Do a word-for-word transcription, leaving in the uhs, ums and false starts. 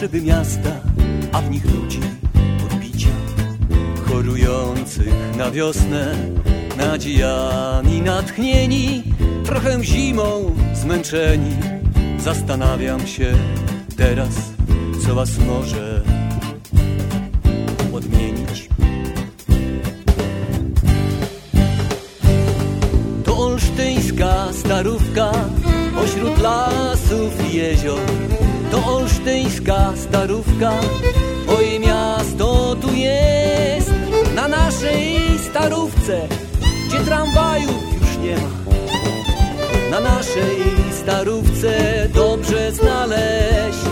potrzeby miasta, a w nich ludzi odbicia, chorujących na wiosnę, nadziejami natchnieni, trochę zimą zmęczeni. Zastanawiam się teraz, co was może odmienić. To olsztyńska starówka pośród lasów i jezior. To olsztyńska starówka, moje miasto tu jest. Na naszej starówce, gdzie tramwajów już nie ma, na naszej starówce dobrze znaleźć